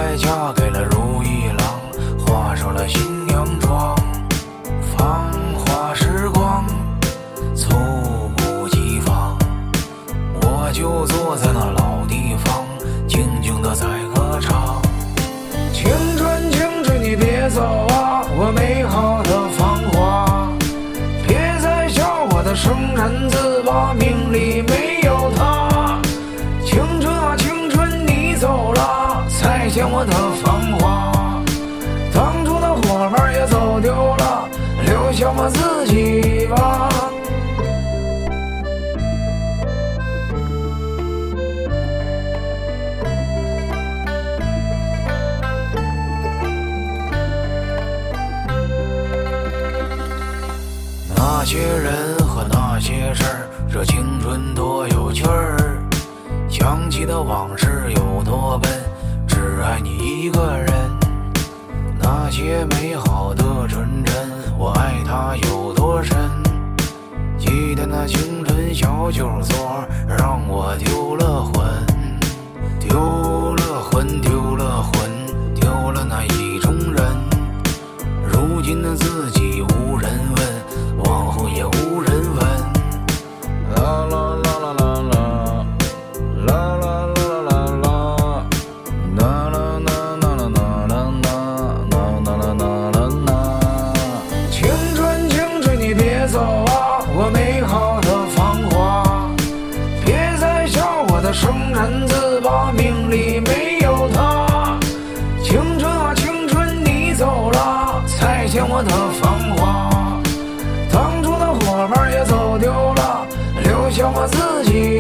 爱嫁给了如意郎，画上了新娘妆。芳华时光猝不及防，我就坐在那老地方，静静地在歌唱。青春青春你别走啊，我美好的芳华，别再笑我的生辰字吧，命里没有他。青春啊青春你走了，再见我的芳华，当初的伙伴也走丢了，留下我自己吧。那些人和那些事儿，这青春多有趣儿。想起的往事有多笨，只爱你一个人。那些美好的纯真，我爱它有多深。记得那青春小酒桌，让我丢了魂，丢了魂，丢了魂，丢了那意中人。如今的自己无人问，往后也无人问。啦啦啦啦啦啦，啦啦啦啦啦啦，啦啦啦啦啦啦啦啦啦啦啦。青春青春你别走啊，我美好的芳华，别再笑我的生辰字吧，命里没有他。青春啊青春你走了，再见我的芳华，当初的伙伴也走丢了，留下我自己